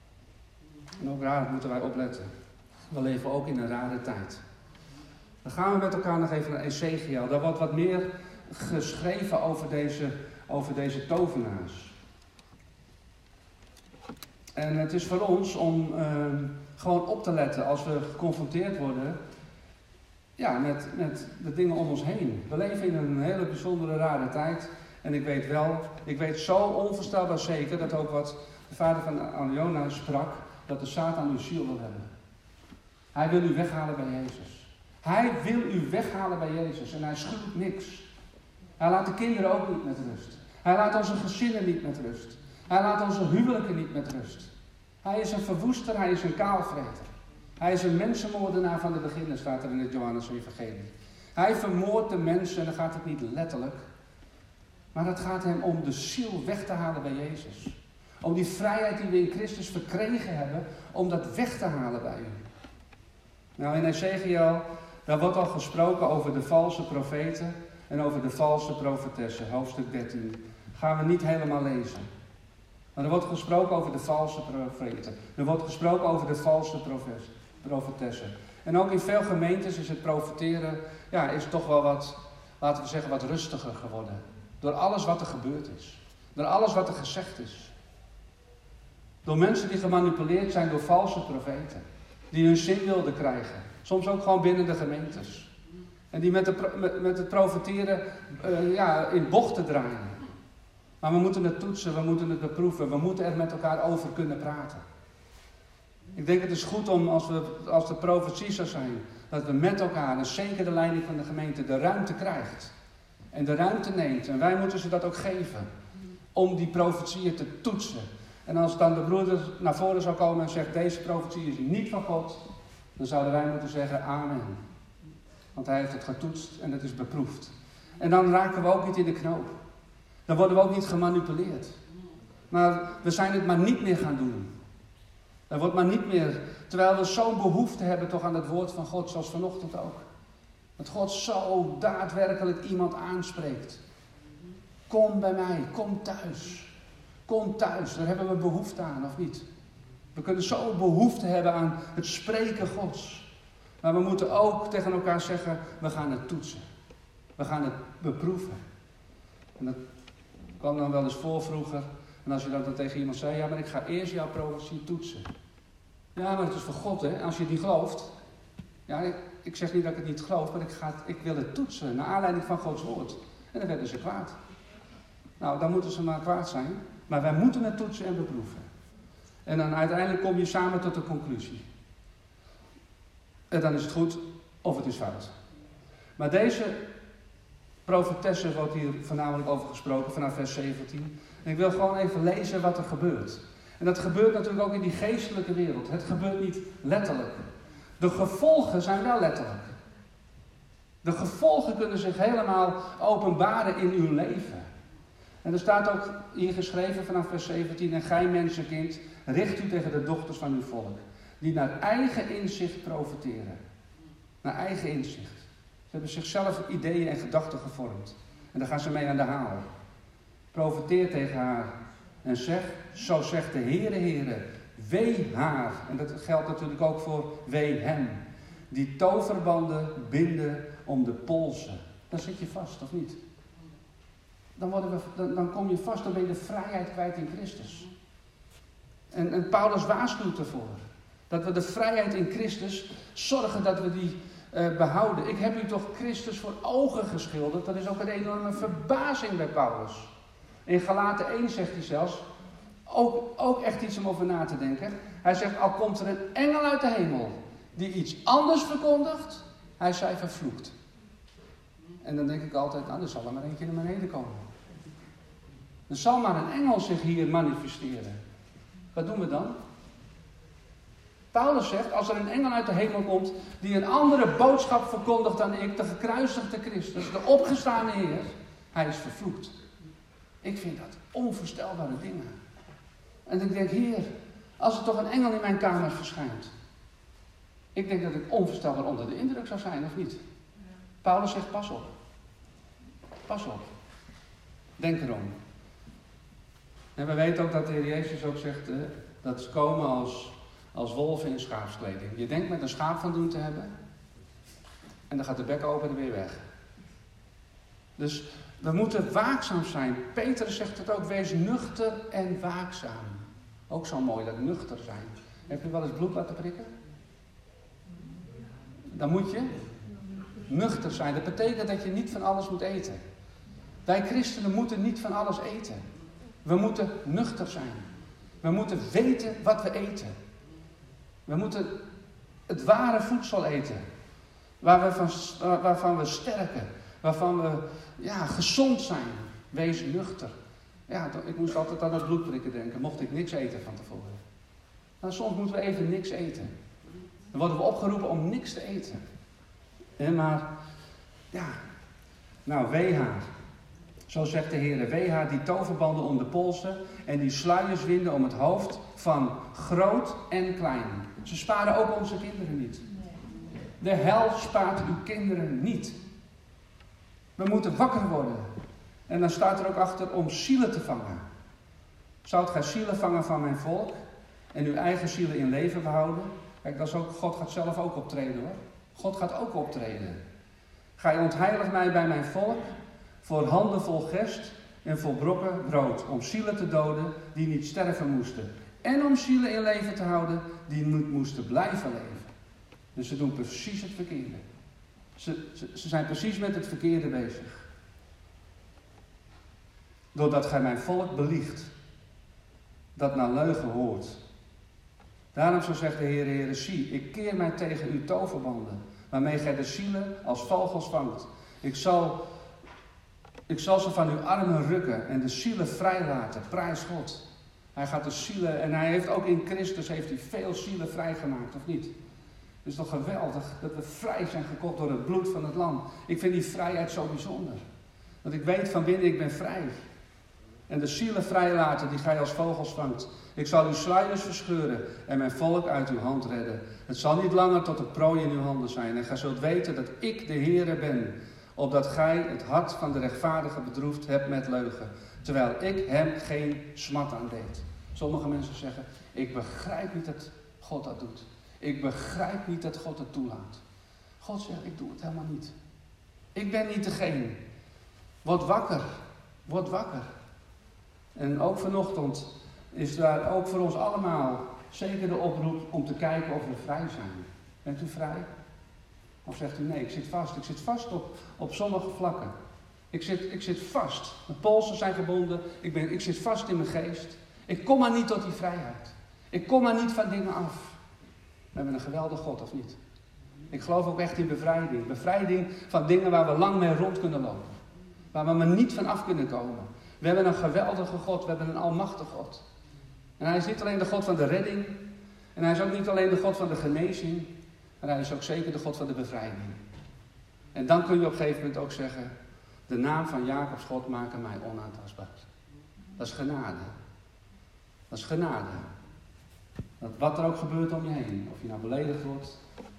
En ook daar moeten wij opletten. We leven ook in een rare tijd. Dan gaan we met elkaar nog even naar Ezechiel. Daar wordt wat meer geschreven over deze, over deze tovenaars. En het is voor ons om uh, gewoon op te letten als we geconfronteerd worden ja, met, met de dingen om ons heen. We leven in een hele bijzondere rare tijd. En ik weet wel, ik weet zo onvoorstelbaar zeker dat ook wat de vader van Aliona sprak, dat de Satan uw ziel wil hebben. Hij wil u weghalen bij Jezus. Hij wil u weghalen bij Jezus en hij schuwt niks. Hij laat de kinderen ook niet met rust. Hij laat onze gezinnen niet met rust. Hij laat onze huwelijken niet met rust. Hij is een verwoester, hij is een kaalvreter. Hij is een mensenmoordenaar van de beginnen, staat er in het Johannes-evangelie. Hij vermoordt de mensen en dan gaat het niet letterlijk. Maar het gaat hem om de ziel weg te halen bij Jezus. Om die vrijheid die we in Christus verkregen hebben, om dat weg te halen bij u. Nou, in Ezechiel, daar wordt al gesproken over de valse profeten en over de valse profetessen, hoofdstuk dertien. Gaan we niet helemaal lezen. Maar er wordt gesproken over de valse profeten. Er wordt gesproken over de valse profetessen. En ook in veel gemeentes is het profeteren, ja, is toch wel wat, laten we zeggen, wat rustiger geworden. Door alles wat er gebeurd is. Door alles wat er gezegd is. Door mensen die gemanipuleerd zijn door valse profeten. Die hun zin wilden krijgen. Soms ook gewoon binnen de gemeentes. En die met, de, met, met het profeteren uh, ja, in bochten draaien. Maar we moeten het toetsen, we moeten het beproeven. We moeten er met elkaar over kunnen praten. Ik denk het is goed om, als, we, als de profetie zou zijn, dat we met elkaar, en zeker de leiding van de gemeente, de ruimte krijgt. En de ruimte neemt. En wij moeten ze dat ook geven. Om die profetieën te toetsen. En als dan de broeder naar voren zou komen en zegt, deze profetie is niet van God, dan zouden wij moeten zeggen, amen. Want hij heeft het getoetst en het is beproefd. En dan raken we ook niet in de knoop. Dan worden we ook niet gemanipuleerd. Maar we zijn het maar niet meer gaan doen. Er wordt maar niet meer, terwijl we zo'n behoefte hebben toch aan het woord van God, zoals vanochtend ook. Dat God zo daadwerkelijk iemand aanspreekt. Kom bij mij, kom thuis. Kom thuis, daar hebben we behoefte aan, of niet? We kunnen zo behoefte hebben aan het spreken Gods. Maar we moeten ook tegen elkaar zeggen, we gaan het toetsen. We gaan het beproeven. En dat kwam dan wel eens voor vroeger, En als je dan, dan tegen iemand zei, ja, maar ik ga eerst jouw profetie toetsen. Ja, maar het is voor God, hè. Als je het niet gelooft. Ja, ik, ik zeg niet dat ik het niet geloof, maar ik, ga, ik wil het toetsen. Naar aanleiding van Gods woord. En dan werden ze kwaad. Nou, dan moeten ze maar kwaad zijn. Maar wij moeten het toetsen en beproeven. En dan uiteindelijk kom je samen tot een conclusie. En dan is het goed of het is fout. Maar deze profetesse wordt hier voornamelijk over gesproken vanaf vers zeventien. En ik wil gewoon even lezen wat er gebeurt. En dat gebeurt natuurlijk ook in die geestelijke wereld. Het gebeurt niet letterlijk. De gevolgen zijn wel letterlijk. De gevolgen kunnen zich helemaal openbaren in uw leven. En er staat ook hier geschreven vanaf vers zeventien. En gij mensenkind, richt u tegen de dochters van uw volk. Die naar eigen inzicht profiteren. Naar eigen inzicht. Ze hebben zichzelf ideeën en gedachten gevormd. En daar gaan ze mee aan de haal. Profiteer tegen haar. En zeg, zo zegt de Heere, Heere, wee haar. En dat geldt natuurlijk ook voor wee hem. Die toverbanden binden om de polsen. Dan zit je vast, of niet? Dan, worden we, dan, dan kom je vast, dan ben je de vrijheid kwijt in Christus. En, en Paulus waarschuwt ervoor. Dat we de vrijheid in Christus zorgen dat we die uh, behouden. Ik heb u toch Christus voor ogen geschilderd. Dat is ook een enorme verbazing bij Paulus. In Galaten één zegt hij zelfs, ook, ook echt iets om over na te denken. Hij zegt, al komt er een engel uit de hemel die iets anders verkondigt, hij zij vervloekt. En dan denk ik altijd, nou, er zal er maar eentje naar beneden komen. Er zal maar een engel zich hier manifesteren. Wat doen we dan? Paulus zegt, als er een engel uit de hemel komt die een andere boodschap verkondigt dan ik, de gekruisigde Christus, de opgestane Heer, hij is vervloekt. Ik vind dat onvoorstelbare dingen. En ik denk, Heer, als er toch een engel in mijn kamer verschijnt. Ik denk dat ik onvoorstelbaar onder de indruk zou zijn, of niet? Ja. Paulus zegt, pas op. Pas op. Denk erom. En we weten ook dat de Heer Jezus ook zegt, eh, dat ze komen als, als wolven in schaapskleding. Je denkt met een schaap van doen te hebben. En dan gaat de bek open en weer weg. Dus we moeten waakzaam zijn. Petrus zegt het ook, wees nuchter en waakzaam. Ook zo mooi, dat nuchter zijn. Heb je wel eens bloed laten prikken? Dan moet je nuchter zijn. Dat betekent dat je niet van alles moet eten. Wij christenen moeten niet van alles eten. We moeten nuchter zijn. We moeten weten wat we eten. We moeten het ware voedsel eten. Waar we van, waarvan we sterken. Waarvan we ja, gezond zijn. Wees nuchter. Ja, ik moest altijd aan het bloedprikken denken. Mocht ik niks eten van tevoren. Nou, soms moeten we even niks eten. Dan worden we opgeroepen om niks te eten. En maar, ja, nou, wee haar. Zo zegt de Heer, wee haar die toverbanden om de polsen en die sluiers winden om het hoofd van groot en klein. Ze sparen ook onze kinderen niet. De hel spaart uw kinderen niet. We moeten wakker worden. En dan staat er ook achter om zielen te vangen. Zoudt gij zielen vangen van mijn volk en uw eigen zielen in leven behouden? Kijk, dat is ook, God gaat zelf ook optreden hoor. God gaat ook optreden. Gij ontheiligt mij bij mijn volk voor handen vol gerst en vol brokken brood, om zielen te doden die niet sterven moesten. En om zielen in leven te houden die niet moesten blijven leven. Dus ze doen precies het verkeerde. Ze, ze, ze zijn precies met het verkeerde bezig. Doordat gij mijn volk beliegt, dat naar leugen hoort. Daarom zo zegt de Heer, Heere, zie, ik keer mij tegen uw toverbanden, waarmee gij de zielen als vogels vangt. Ik zal, ik zal ze van uw armen rukken en de zielen vrijlaten. Prijs God. Hij gaat de zielen, en hij heeft ook in Christus heeft hij veel zielen vrijgemaakt, of niet? Het is toch geweldig dat we vrij zijn gekocht door het bloed van het lam. Ik vind die vrijheid zo bijzonder. Want ik weet van binnen, ik ben vrij. En de zielen vrijlaten die gij als vogels vangt. Ik zal uw sluiers verscheuren en mijn volk uit uw hand redden. Het zal niet langer tot een prooi in uw handen zijn. En gij zult weten dat ik de Heere ben. Opdat gij het hart van de rechtvaardige bedroefd hebt met leugen. Terwijl ik hem geen smat aan deed. Sommige mensen zeggen, ik begrijp niet dat God dat doet. Ik begrijp niet dat God het toelaat. God zegt, ik doe het helemaal niet. Ik ben niet degene. Word wakker. Word wakker. En ook vanochtend is daar ook voor ons allemaal zeker de oproep om te kijken of we vrij zijn. Bent u vrij? Of zegt u nee, ik zit vast. Ik zit vast op, op sommige vlakken. Ik zit, ik zit vast. Mijn polsen zijn gebonden. Ik, ben, ik zit vast in mijn geest. Ik kom maar niet tot die vrijheid. Ik kom maar niet van dingen af. We hebben een geweldige God, of niet? Ik geloof ook echt in bevrijding. Bevrijding van dingen waar we lang mee rond kunnen lopen. Waar we maar niet van af kunnen komen. We hebben een geweldige God. We hebben een almachtige God. En hij is niet alleen de God van de redding. En hij is ook niet alleen de God van de genezing. Maar hij is ook zeker de God van de bevrijding. En dan kun je op een gegeven moment ook zeggen, de naam van Jacobs God maken mij onaantastbaar. Dat is genade. Dat is genade. Dat wat er ook gebeurt om je heen. Of je nou beledigd wordt.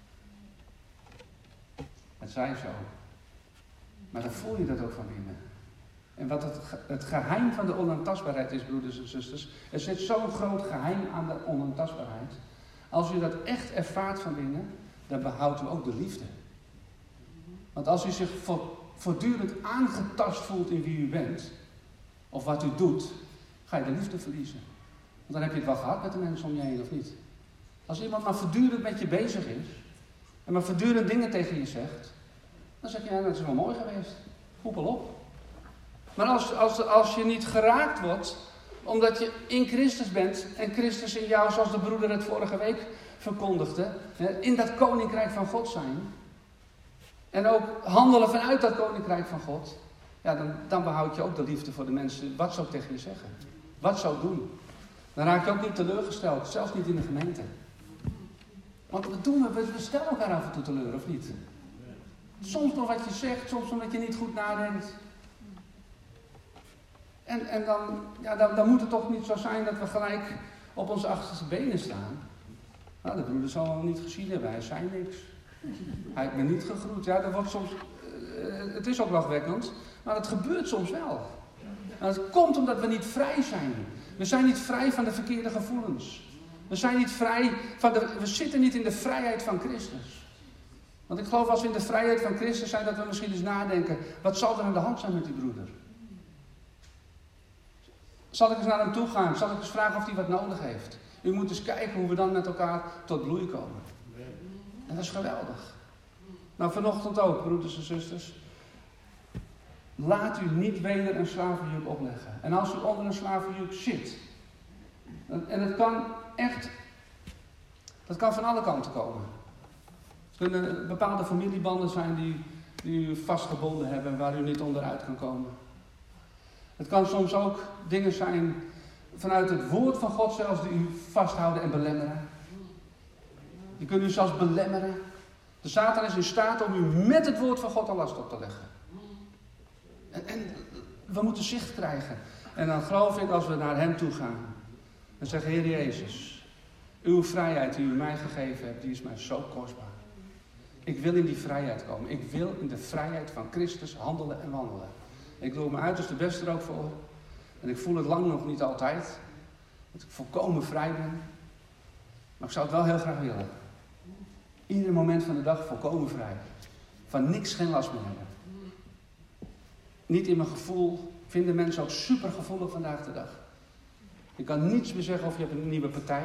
Het zij zo. Maar dan voel je dat ook van binnen. En wat het, het geheim van de onaantastbaarheid is, broeders en zusters. Er zit zo'n groot geheim aan de onaantastbaarheid. Als u dat echt ervaart van binnen, dan behoudt u ook de liefde. Want als u zich voortdurend aangetast voelt in wie u bent, of wat u doet, ga je de liefde verliezen. Want dan heb je het wel gehad met de mensen om je heen, of niet? Als iemand maar voortdurend met je bezig is, en maar voortdurend dingen tegen je zegt, dan zeg je, ja, dat is wel mooi geweest. Hoepel op. Maar als, als, als je niet geraakt wordt, omdat je in Christus bent, en Christus in jou, zoals de broeder het vorige week verkondigde, in dat koninkrijk van God zijn, en ook handelen vanuit dat koninkrijk van God, ja, dan, dan behoud je ook de liefde voor de mensen, wat ze ook tegen je zeggen. Wat ze ook doen. Dan raak je ook niet teleurgesteld, zelfs niet in de gemeente. Want wat doen we? We stellen elkaar af en toe teleur, of niet? Soms door wat je zegt, soms omdat je niet goed nadenkt. En, en dan, ja, dan, dan moet het toch niet zo zijn dat we gelijk op onze achterste benen staan. Nou, de broeder zal wel niet gezien hebben, hij zei niks. Hij heeft me niet gegroet. Ja, dat wordt soms, uh, het is ook lachwekkend, maar het gebeurt soms wel. En het komt omdat we niet vrij zijn. We zijn niet vrij van de verkeerde gevoelens. We zijn niet vrij van de, we zitten niet in de vrijheid van Christus. Want ik geloof als we in de vrijheid van Christus zijn, dat we misschien eens nadenken, wat zal er aan de hand zijn met die broeder? Zal ik eens naar hem toe gaan? Zal ik eens vragen of hij wat nodig heeft? U moet eens kijken hoe we dan met elkaar tot bloei komen. En dat is geweldig. Nou, vanochtend ook, broeders en zusters. Laat u niet weder een slavenjuk opleggen. En als u onder een slavenjuk zit. En het kan echt, dat kan van alle kanten komen. Het kunnen bepaalde familiebanden zijn die, die u vastgebonden hebben, waar u niet onderuit kan komen. Het kan soms ook dingen zijn vanuit het woord van God zelfs die u vasthouden en belemmeren. Die kunnen u zelfs belemmeren. De Satan is in staat om u met het woord van God al last op te leggen. En, en we moeten zicht krijgen. En dan geloof ik als we naar hem toe gaan. En zeggen, Heer Jezus, uw vrijheid die u mij gegeven hebt, die is mij zo kostbaar. Ik wil in die vrijheid komen. Ik wil in de vrijheid van Christus handelen en wandelen. Ik doe mijn uiterste best er ook voor. En ik voel het lang nog niet altijd. Dat ik volkomen vrij ben. Maar ik zou het wel heel graag willen. Ieder moment van de dag volkomen vrij. Van niks geen last meer hebben. Niet in mijn gevoel. Vinden mensen ook super gevoelig vandaag de dag. Je kan niets meer zeggen of je hebt een nieuwe partij.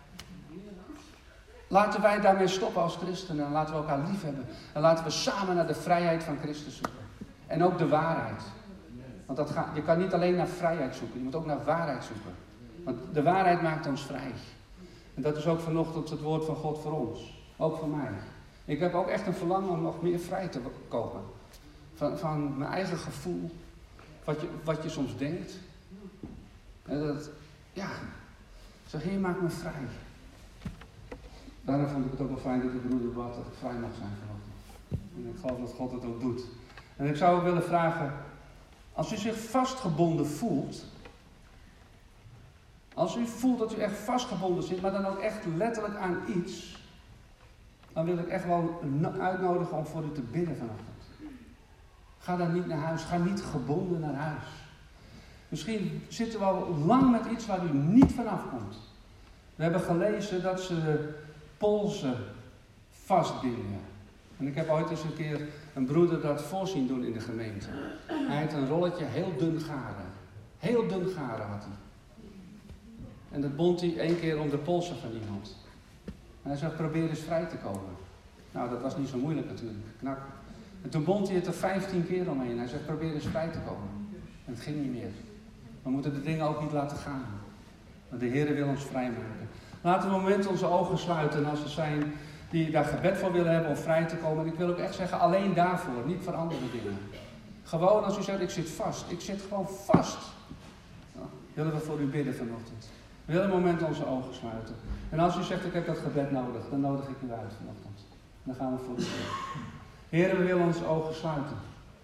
Laten wij daarmee stoppen als christenen. En laten we elkaar lief hebben. En laten we samen naar de vrijheid van Christus zoeken. En ook de waarheid. Want dat gaat, je kan niet alleen naar vrijheid zoeken. Je moet ook naar waarheid zoeken. Want de waarheid maakt ons vrij. En dat is ook vanochtend het woord van God voor ons. Ook voor mij. Ik heb ook echt een verlangen om nog meer vrij te komen. Van, van mijn eigen gevoel. Wat je, wat je soms denkt. En dat, ja. Zeg, Heer, maak me vrij. Daarom vond ik het ook wel fijn dat de broeder bad dat ik vrij mag zijn vanochtend. En ik geloof dat God het ook doet. En ik zou ook willen vragen, als u zich vastgebonden voelt, als u voelt dat u echt vastgebonden zit, maar dan ook echt letterlijk aan iets, dan wil ik echt wel uitnodigen om voor u te bidden vanochtend. Ga dan niet naar huis, ga niet gebonden naar huis. Misschien zitten we al lang met iets waar u niet vanaf komt. We hebben gelezen dat ze de polsen vastbinden. En ik heb ooit eens een keer een broeder dat voorzien doen in de gemeente. Hij had een rolletje heel dun garen. Heel dun garen had hij. En dat bond hij één keer om de polsen van iemand. En hij zegt, probeer eens vrij te komen. Nou, dat was niet zo moeilijk natuurlijk. Knak. En toen bond hij het er vijftien keer omheen. Hij zegt, probeer eens vrij te komen. En het ging niet meer. We moeten de dingen ook niet laten gaan. Want de Heer wil ons vrijmaken. Laten we een moment onze ogen sluiten. En als er zijn die daar gebed voor willen hebben om vrij te komen. En ik wil ook echt zeggen, alleen daarvoor. Niet voor andere dingen. Gewoon als u zegt, ik zit vast. Ik zit gewoon vast. Nou, willen we voor u bidden vanochtend. We willen een moment onze ogen sluiten. En als u zegt, ik heb dat gebed nodig. Dan nodig ik u uit vanochtend. Dan gaan we voor u bidden. Heer, we willen onze ogen sluiten.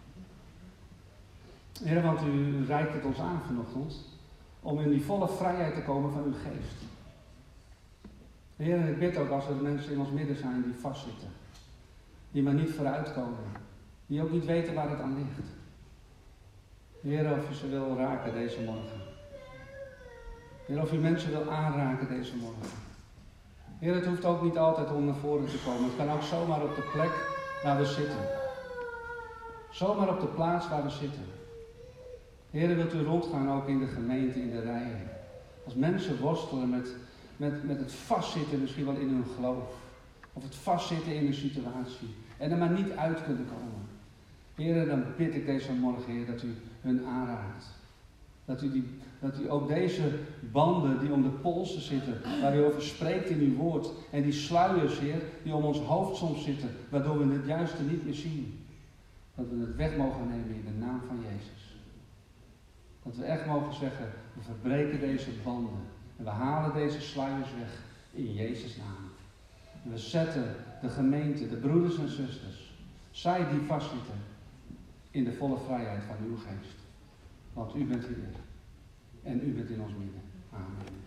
Heer, want u reikt het ons aan vanochtend. Om in die volle vrijheid te komen van uw geest. Heer, en ik bid ook als er mensen in ons midden zijn die vastzitten. Die maar niet vooruitkomen. Die ook niet weten waar het aan ligt. Heer, of u ze wil raken deze morgen. Heer, of u mensen wil aanraken deze morgen. Heer, het hoeft ook niet altijd om naar voren te komen. Het kan ook zomaar op de plek waar we zitten. Zomaar op de plaats waar we zitten. Heer, wilt u rondgaan ook in de gemeente, in de rijen. Als mensen worstelen met, met, met het vastzitten misschien wel in hun geloof. Of het vastzitten in een situatie. En er maar niet uit kunnen komen. Heer, dan bid ik deze morgen, Heer, dat u hun aanraakt. Dat u, die, dat u ook deze banden die om de polsen zitten, waar u over spreekt in uw woord. En die sluiers, Heer, die om ons hoofd soms zitten, waardoor we het juiste niet meer zien. Dat we het weg mogen nemen in de naam van Jezus. Dat we echt mogen zeggen, we verbreken deze banden. En we halen deze sluiers weg in Jezus' naam. En we zetten de gemeente, de broeders en zusters, zij die vastzitten, in de volle vrijheid van uw geest. Want u bent hier. En u bent in ons midden. Amen.